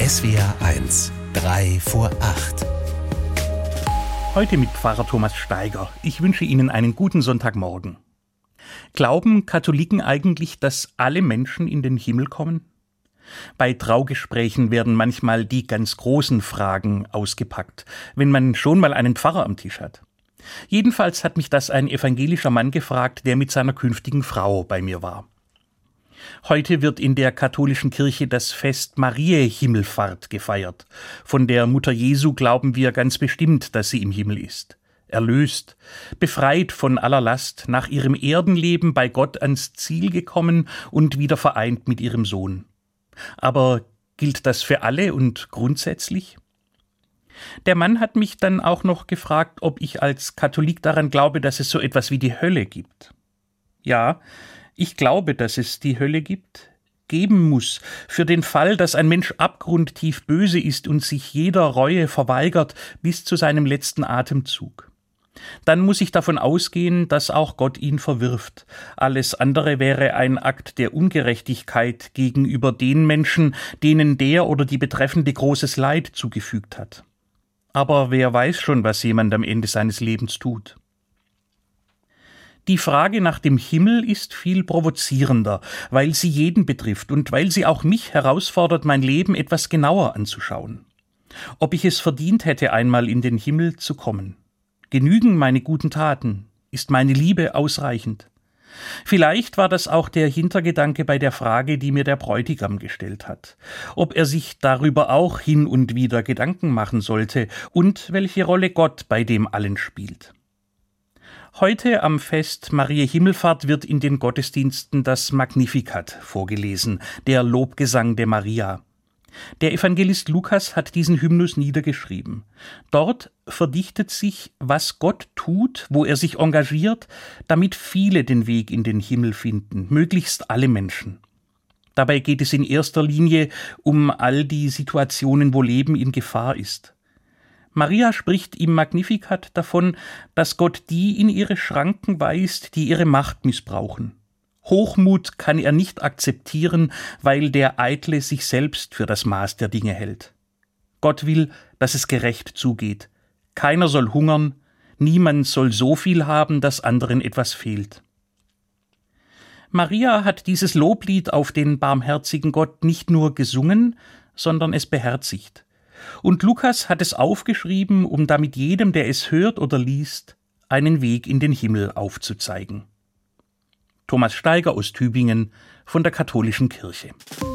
SWR 1, 3 vor 8. Heute mit Pfarrer Thomas Steiger. Ich wünsche Ihnen einen guten Sonntagmorgen. Glauben Katholiken eigentlich, dass alle Menschen in den Himmel kommen? Bei Traugesprächen werden manchmal die ganz großen Fragen ausgepackt, wenn man schon mal einen Pfarrer am Tisch hat. Jedenfalls hat mich das ein evangelischer Mann gefragt, der mit seiner künftigen Frau bei mir war. Heute wird in der katholischen Kirche das Fest Mariä Himmelfahrt gefeiert. Von der Mutter Jesu glauben wir ganz bestimmt, dass sie im Himmel ist. Erlöst, befreit von aller Last, nach ihrem Erdenleben bei Gott ans Ziel gekommen und wieder vereint mit ihrem Sohn. Aber gilt das für alle und grundsätzlich? Der Mann hat mich dann auch noch gefragt, ob ich als Katholik daran glaube, dass es so etwas wie die Hölle gibt. Ja, ich glaube, dass es die Hölle geben muss, für den Fall, dass ein Mensch abgrundtief böse ist und sich jeder Reue verweigert bis zu seinem letzten Atemzug. Dann muss ich davon ausgehen, dass auch Gott ihn verwirft. Alles andere wäre ein Akt der Ungerechtigkeit gegenüber den Menschen, denen der oder die Betreffende großes Leid zugefügt hat. Aber wer weiß schon, was jemand am Ende seines Lebens tut? Die Frage nach dem Himmel ist viel provozierender, weil sie jeden betrifft und weil sie auch mich herausfordert, mein Leben etwas genauer anzuschauen. Ob ich es verdient hätte, einmal in den Himmel zu kommen? Genügen meine guten Taten? Ist meine Liebe ausreichend? Vielleicht war das auch der Hintergedanke bei der Frage, die mir der Bräutigam gestellt hat. Ob er sich darüber auch hin und wieder Gedanken machen sollte und welche Rolle Gott bei dem allen spielt. Heute am Fest Mariä Himmelfahrt wird in den Gottesdiensten das Magnificat vorgelesen, der Lobgesang der Maria. Der Evangelist Lukas hat diesen Hymnus niedergeschrieben. Dort verdichtet sich, was Gott tut, wo er sich engagiert, damit viele den Weg in den Himmel finden, möglichst alle Menschen. Dabei geht es in erster Linie um all die Situationen, wo Leben in Gefahr ist. Maria spricht im Magnificat davon, dass Gott die in ihre Schranken weist, die ihre Macht missbrauchen. Hochmut kann er nicht akzeptieren, weil der Eitle sich selbst für das Maß der Dinge hält. Gott will, dass es gerecht zugeht. Keiner soll hungern, niemand soll so viel haben, dass anderen etwas fehlt. Maria hat dieses Loblied auf den barmherzigen Gott nicht nur gesungen, sondern es beherzigt. Und Lukas hat es aufgeschrieben, um damit jedem, der es hört oder liest, einen Weg in den Himmel aufzuzeigen. Thomas Steiger aus Tübingen von der Katholischen Kirche.